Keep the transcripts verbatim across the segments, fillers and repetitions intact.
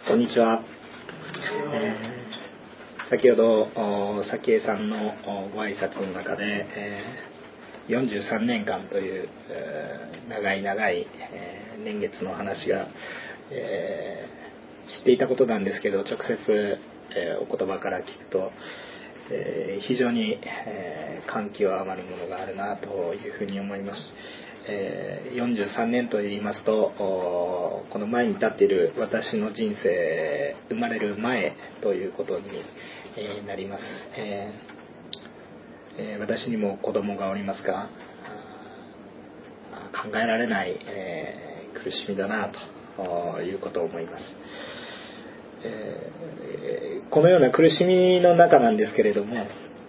こんにちは。えー、先ほど早紀江さんのご挨拶の中で、えー、よんじゅうさんねんかんという、えー、長い長い、えー、年月の話が、えー、知っていたことなんですけど、直接、えー、お言葉から聞くと、えー、非常に、えー、感極まるものがあるなというふうに思います。えー、よんじゅうさんねんといいますと、この前に立っている私の人生、生まれる前ということに、えー、なります。えーえー、私にも子供がおりますが、考えられない、えー、苦しみだなということを思います。えー、このような苦しみの中なんですけれども、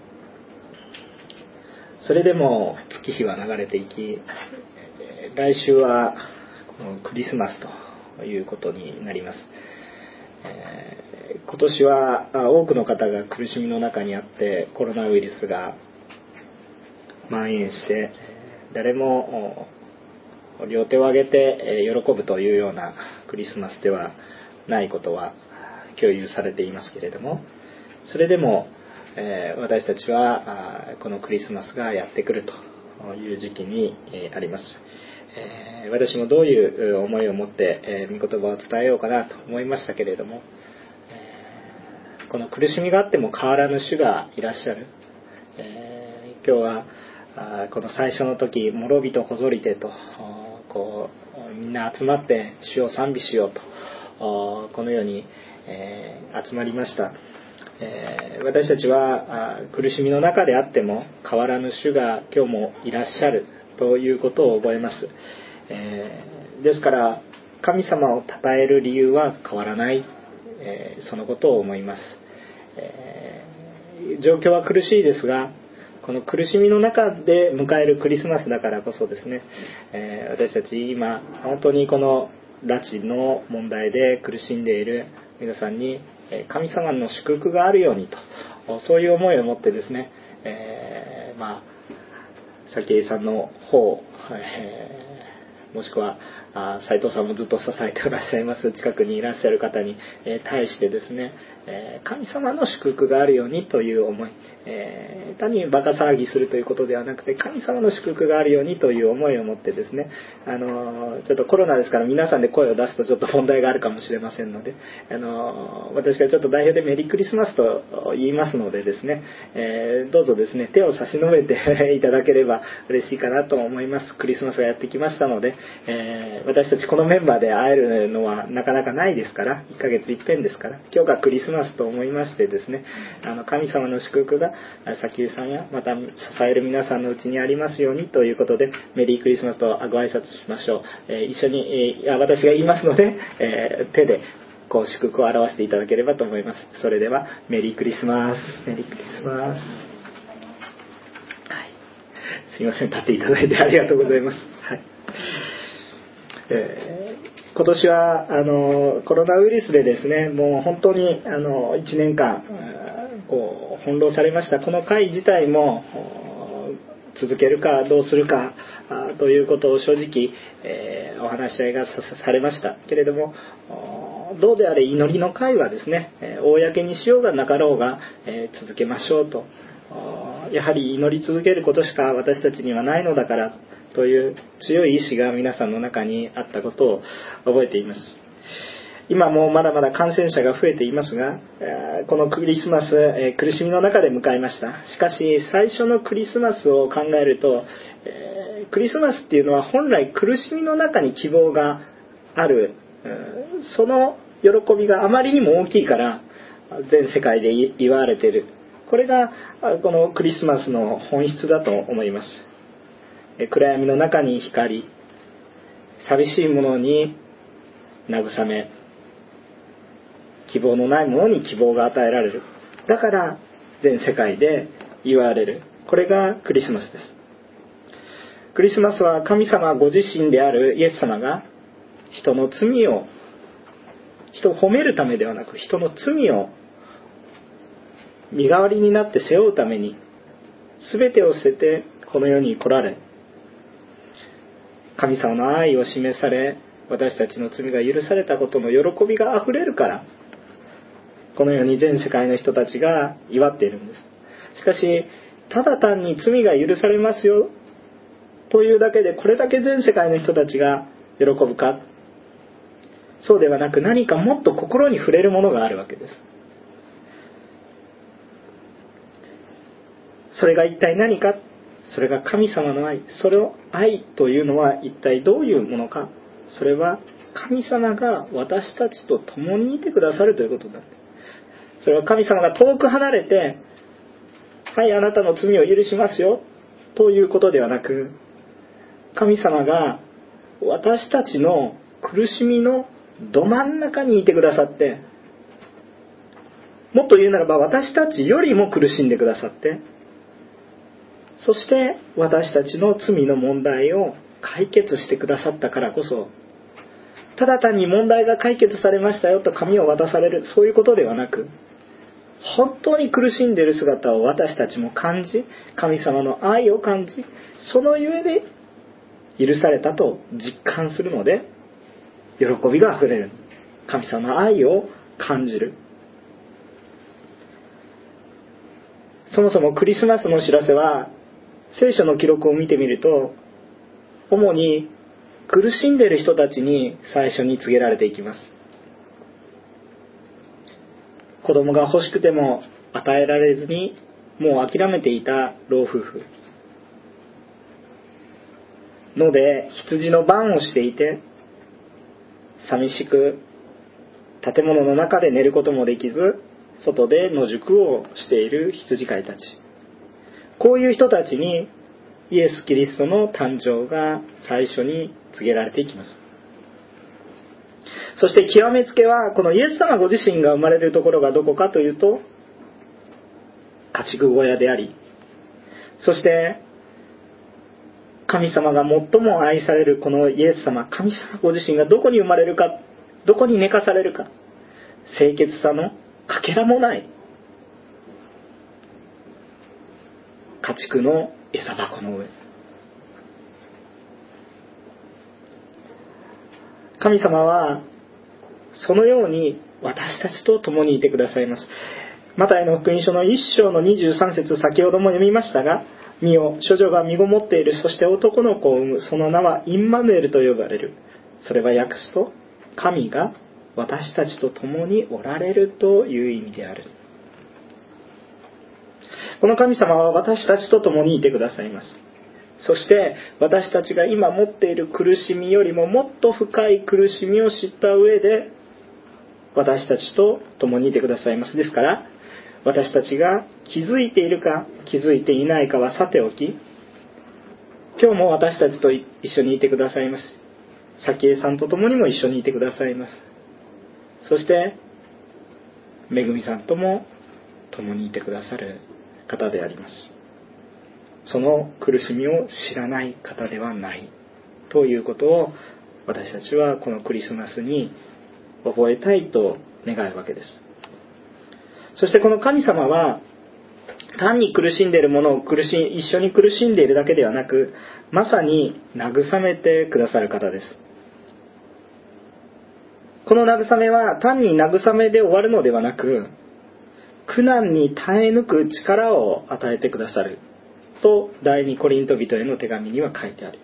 それでも月日は流れていき、来週はこのクリスマスということになります。えー、今年は多くの方が苦しみの中にあってコロナウイルスが蔓延して誰も両手を挙げて喜ぶというようなクリスマスではないことは共有されていますけれども、それでも私たちはこのクリスマスがやってくるという時期にあります。私もどういう思いを持って御言葉を伝えようかなと思いましたけれども、この苦しみがあっても変わらぬ主がいらっしゃる。今日はこの最初の時、諸人こぞりてとこうみんな集まって主を賛美しようとこのように集まりました。私たちは苦しみの中であっても変わらぬ主が今日もいらっしゃるということを覚えます。えー、ですから神様を称える理由は変わらない、えー、そのことを思います。えー、状況は苦しいですが、この苦しみの中で迎えるクリスマスだからこそですね、えー、私たち今本当にこの拉致の問題で苦しんでいる皆さんに神様の祝福があるようにと、そういう思いを持ってですね、えー、まあ早紀江さんの方、えーもしくは斉藤さんもずっと支えていらっしゃいます近くにいらっしゃる方に対してですね、神様の祝福があるようにという思い、単にバカ騒ぎするということではなくて神様の祝福があるようにという思いを持ってですね、あのちょっとコロナですから皆さんで声を出すとちょっと問題があるかもしれませんので、あの私がちょっと代表でメリークリスマスと言いますのでですね、えー、どうぞですね手を差し伸べていただければ嬉しいかなと思います。クリスマスがやってきましたので、えー、私たちこのメンバーで会えるのはなかなかないですから、いっかげついっぺんですから、今日がクリスマスと思いましてですね、あの神様の祝福が早紀江さんやまた支える皆さんのうちにありますようにということで、メリークリスマスとご挨拶しましょう。えー、一緒に、えー、私が言いますので、えー、手でこう祝福を表していただければと思います。それではメリークリスマス、メリークリスマス。はい、すいません、立っていただいてありがとうございます。はい。えー、今年はあのコロナウイルスでですね、もう本当にあのいちねんかんこう翻弄されました。この会自体も続けるかどうするかということを正直、えー、お話し合いがされましたけれども、どうであれ祈りの会はですね、公にしようがなかろうが、えー、続けましょうと、やはり祈り続けることしか私たちにはないのだからという強い意志が皆さんの中にあったことを覚えています。今もまだまだ感染者が増えていますが、このクリスマス、苦しみの中で迎えました。しかし最初のクリスマスを考えると、クリスマスっていうのは本来苦しみの中に希望がある、その喜びがあまりにも大きいから全世界で祝われている。これがこのクリスマスの本質だと思います。暗闇の中に光、寂しいものに慰め、希望のないものに希望が与えられる。だから全世界で祝われる。これがクリスマスです。クリスマスは神様ご自身であるイエス様が人の罪を、人を褒めるためではなく人の罪を身代わりになって背負うために全てを捨ててこの世に来られ、神様の愛を示され、 私たちの罪が許されたことの喜びがあふれるから、このように全世界の人たちが祝っているんです。しかし、ただ単に罪が許されますよというだけでこれだけ全世界の人たちが喜ぶか、そうではなく、何かもっと心に触れるものがあるわけです。それが一体何か。それが神様の愛。それを愛というのは一体どういうものか。それは神様が私たちと共にいてくださるということなんです。それは神様が遠く離れて、はい、あなたの罪を許しますよということではなく、神様が私たちの苦しみのど真ん中にいてくださって、もっと言うならば私たちよりも苦しんでくださって、そして私たちの罪の問題を解決してくださったからこそ、ただ単に問題が解決されましたよと紙を渡される、そういうことではなく、本当に苦しんでいる姿を私たちも感じ、神様の愛を感じ、そのゆえで許されたと実感するので、喜びがあふれる。神様の愛を感じる。そもそもクリスマスの知らせは、聖書の記録を見てみると、主に苦しんでいる人たちに最初に告げられていきます。子供が欲しくても与えられずにもう諦めていた老夫婦ので、羊の番をしていて寂しく建物の中で寝ることもできず、外で野宿をしている羊飼いたち、こういう人たちにイエス・キリストの誕生が最初に告げられていきます。そして極めつけは、このイエス様ご自身が生まれるところがどこかというと、家畜小屋であり、そして神様が最も愛されるこのイエス様、神様ご自身がどこに生まれるか、どこに寝かされるか、清潔さのかけらもない家畜の餌箱の上、神様はそのように私たちと共にいてくださいます。マタイの福音書の一章のにじゅうさん節、先ほども読みましたが、見よ、処女が身ごもっている、そして男の子を産む、その名はインマヌエルと呼ばれる。それは訳すと、神が私たちと共におられるという意味である。この神様は私たちと共にいてくださいます。そして私たちが今持っている苦しみよりももっと深い苦しみを知った上で、私たちと共にいてくださいます。ですから私たちが気づいているか気づいていないかはさておき、今日も私たちと一緒にいてくださいます。早紀江さんと共にも一緒にいてくださいます。そしてめぐみさんとも共にいてくださる方であります。その苦しみを知らない方ではないということを、私たちはこのクリスマスに覚えたいと願うわけです。そしてこの神様は単に苦しんでいるものを苦し一緒に苦しんでいるだけではなく、まさに慰めてくださる方です。この慰めは単に慰めで終わるのではなく、苦難に耐え抜く力を与えてくださると第二コリント人への手紙には書いてあります。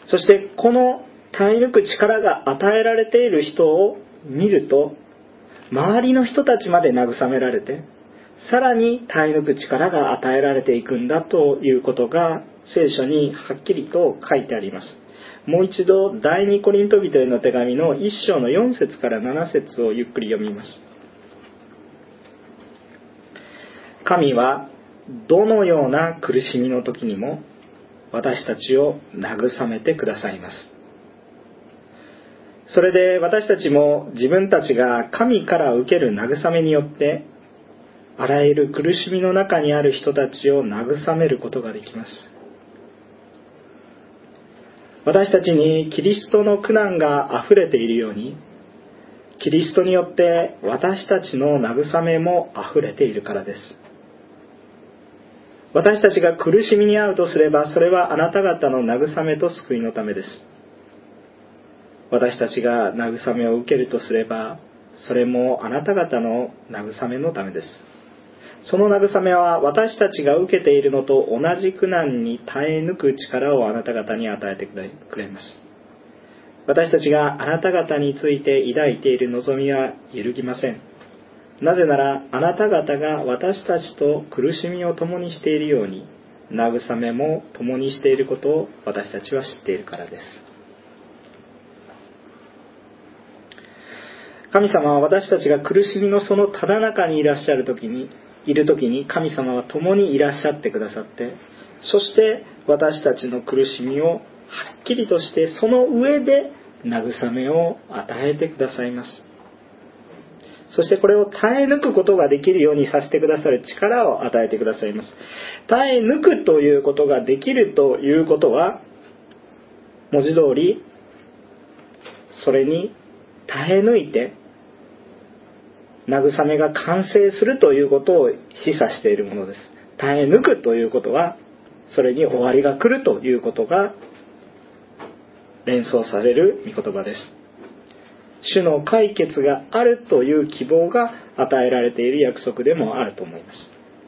そしてこの耐え抜く力が与えられている人を見ると、周りの人たちまで慰められて、さらに耐え抜く力が与えられていくんだということが聖書にはっきりと書いてあります。もう一度第二コリント人への手紙の一章のよん節からなな節をゆっくり読みます。神はどのような苦しみの時にも私たちを慰めてくださいます。それで私たちも自分たちが神から受ける慰めによって、あらゆる苦しみの中にある人たちを慰めることができます。私たちにキリストの苦難があふれているように、キリストによって私たちの慰めもあふれているからです。 私たちが苦しみに遭うとすれば、それはあなた方の慰めと救いのためです。私たちが慰めを受けるとすれば、それもあなた方の慰めのためです。その慰めは私たちが受けているのと同じ苦難に耐え抜く力をあなた方に与えてくれます。私たちがあなた方について抱いている望みは揺るぎません。なぜならあなた方が私たちと苦しみを共にしているように、慰めも共にしていることを私たちは知っているからです。神様は私たちが苦しみのそのただ中にいらっしゃる時にいる時に神様は共にいらっしゃってくださって、そして私たちの苦しみをはっきりとしてその上で慰めを与えてくださいます。そしてこれを耐え抜くことができるようにさせてくださる力を与えてくださいます。耐え抜くということができるということは、文字通りそれに耐え抜いて慰めが完成するということを示唆しているものです。耐え抜くということは、それに終わりが来るということが連想される御言葉です。主の解決があるという希望が与えられている約束でもあると思います。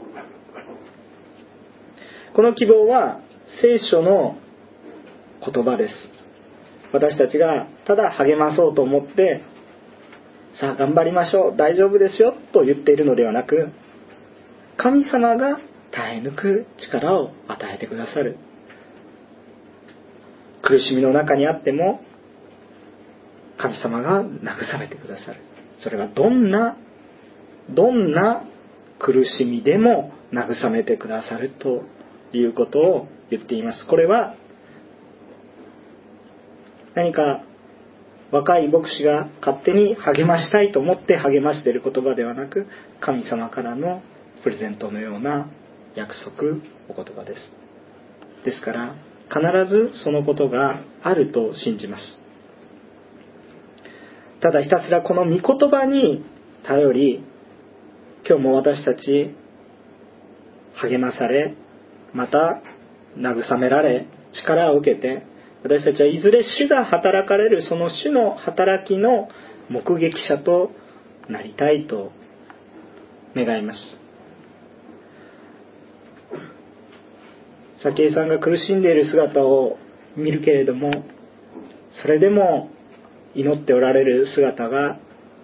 この希望は聖書の言葉です。私たちがただ励まそうと思って、さあ頑張りましょう、大丈夫ですよと言っているのではなく、神様が耐え抜く力を与えてくださる。苦しみの中にあっても神様が慰めてくださる。それはどんなどんな苦しみでも慰めてくださるということを言っています。これは何か若い牧師が勝手に励ましたいと思って励ましている言葉ではなく、神様からのプレゼントのような約束、お言葉です。ですから必ずそのことがあると信じます。ただひたすらこの御言葉に頼り、今日も私たち励まされ、また慰められ、力を受けて、私たちはいずれ主が働かれるその主の働きの目撃者となりたいと願います。早紀江さんが苦しんでいる姿を見るけれども、それでも祈っておられる姿が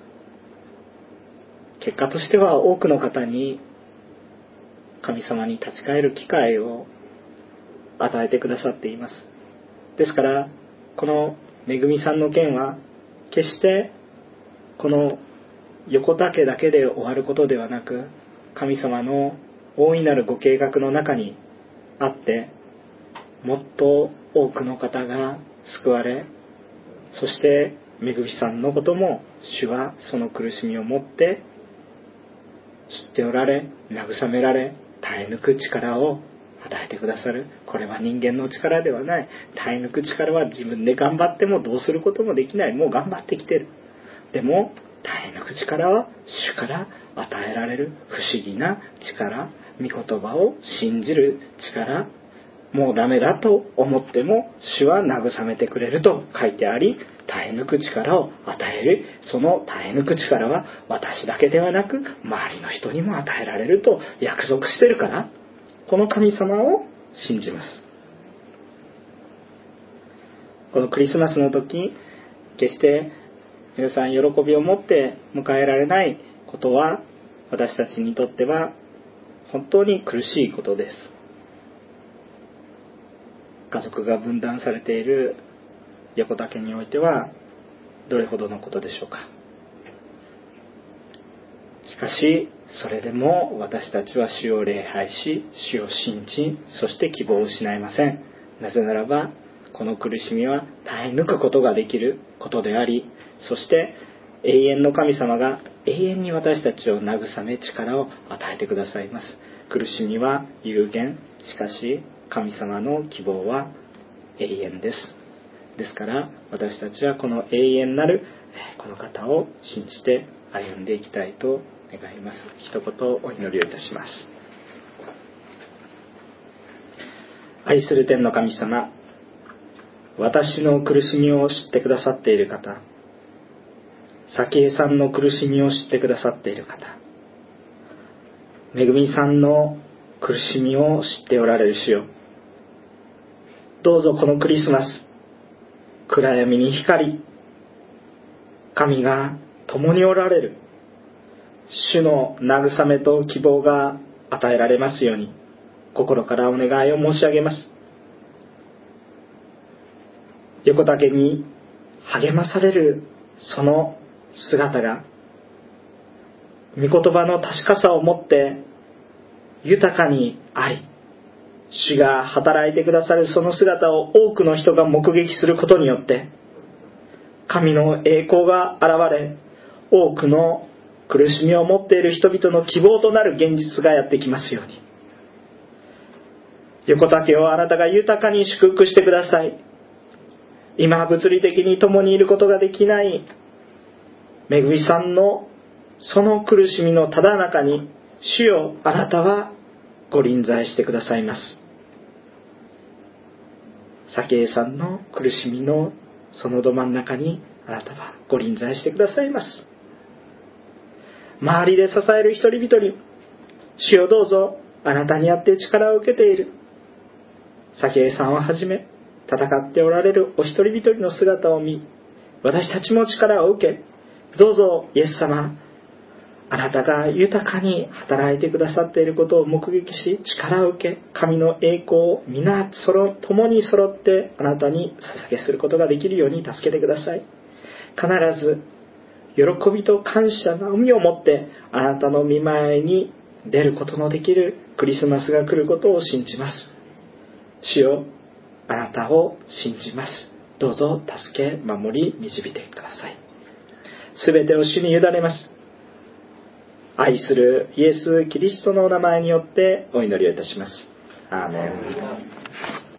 結果としては多くの方に神様に立ち返る機会を与えてくださっています。ですからこのめぐみさんの件は決してこの横田家だけで終わることではなく、神様の大いなるご計画の中にあって、もっと多くの方が救われ、そしてめぐみさんのことも主はその苦しみをもって知っておられ、慰められ、耐え抜く力を与えてくださる。これは人間の力ではない。耐え抜く力は自分で頑張ってもどうすることもできない。もう頑張ってきてる。でも耐え抜く力は主から与えられる不思議な力、御言葉を信じる力、もうダメだと思っても主は慰めてくれると書いてあり、耐え抜く力を与える。その耐え抜く力は私だけではなく周りの人にも与えられると約束してるから、この神様を信じます。このクリスマスの時、決して皆さん喜びを持って迎えられないことは私たちにとっては本当に苦しいことです。家族が分断されている横田家においてはどれほどのことでしょうか。しかしそれでも私たちは主を礼拝し、主を信じ、そして希望を失いません。なぜならばこの苦しみは耐え抜くことができることであり、そして永遠の神様が永遠に私たちを慰め力を与えてくださいます。苦しみは有限、しかし神様の希望は永遠です。ですから私たちはこの永遠なるこの方を信じて歩んでいきたいと願います。一言お祈りをいたします。 愛する天の神様、私の苦しみを知ってくださっている方、早紀江さんの苦しみを知ってくださっている方、めぐみさんの苦しみを知っておられる主よ、どうぞこのクリスマス、暗闇に光、神が共におられる主の慰めと希望が与えられますように、心からお願いを申し上げます。横竹に励まされるその姿が、御言葉の確かさをもって豊かにあり、主が働いてくださるその姿を多くの人が目撃することによって、神の栄光が現れ、多くの苦しみを持っている人々の希望となる現実がやってきますように、横竹をあなたが豊かに祝福してください。今物理的に共にいることができないめぐみさんのその苦しみのただ中に、主よ、あなたはご臨在してくださいます。早紀江さんの苦しみのそのど真ん中にあなたはご臨在してくださいます。周りで支える一人一人、主よ、どうぞあなたにあって力を受けている早紀江さんをはじめ、戦っておられるお一人一人の姿を見、私たちも力を受け、どうぞイエス様、あなたが豊かに働いてくださっていることを目撃し、力を受け、神の栄光を皆そろ共に揃ってあなたに捧げすることができるように助けてください。必ず喜びと感謝の海を持ってあなたの御前に出ることのできるクリスマスが来ることを信じます。主よ、あなたを信じます。どうぞ助け、守り、導いてください。すべてを主に委ねます。愛するイエス・キリストのお名前によってお祈りをいたします。アーメン。